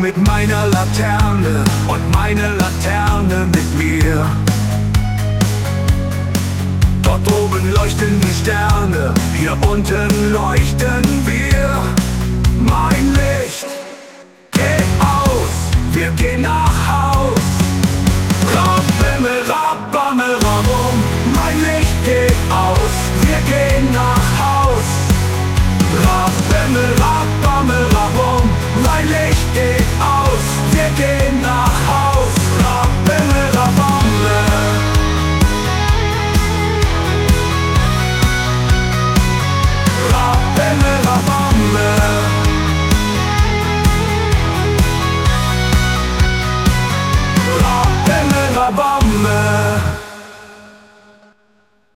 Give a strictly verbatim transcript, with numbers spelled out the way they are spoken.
mit meiner Laterne und meine Laterne mit mir. Dort oben leuchten die Sterne, hier unten leuchten wir. Mein Licht geht aus, wir gehen nach Haus. Rabimmel, rabammel, rabum, mein Licht geht aus, wir gehen nach Haus. Rabimmel, rabammel,